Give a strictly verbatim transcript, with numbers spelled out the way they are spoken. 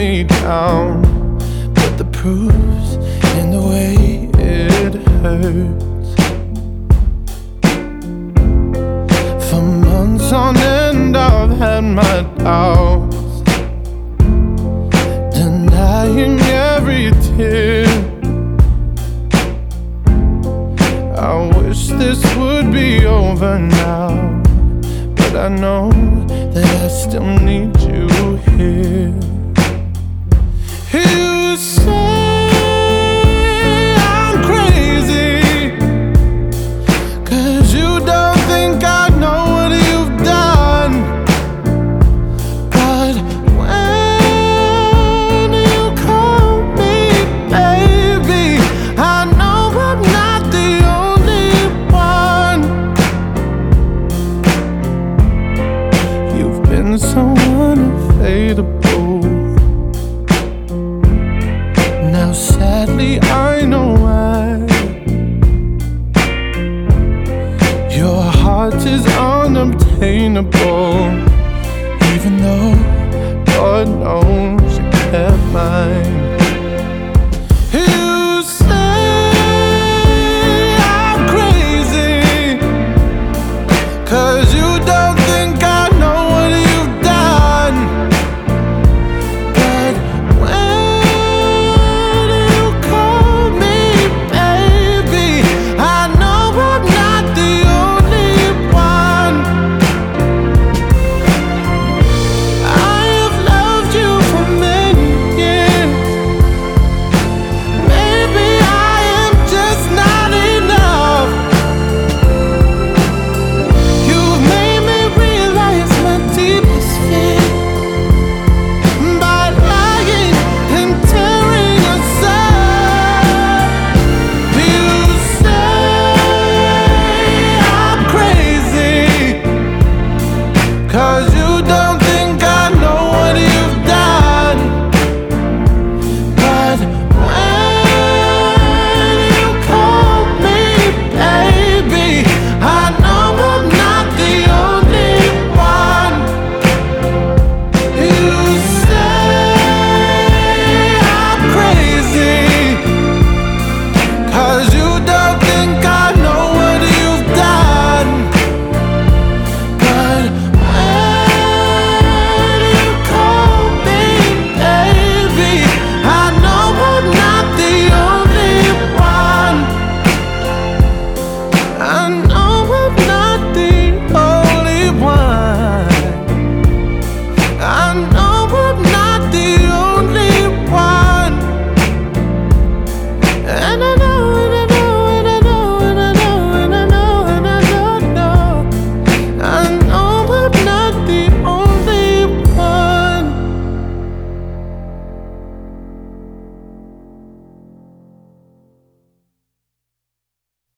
me down, but the proof's in the way it hurts. For months on end I've had my doubts, denying every tear. I wish this would be over now, but I know that I still need you here. You say I'm crazy, 'cause you don't think I know what you've done. But when you call me baby, I know I'm not the only one. You've been so unavailable. Now sadly I know why. Your heart is unobtainable, even though God knows you kept mine.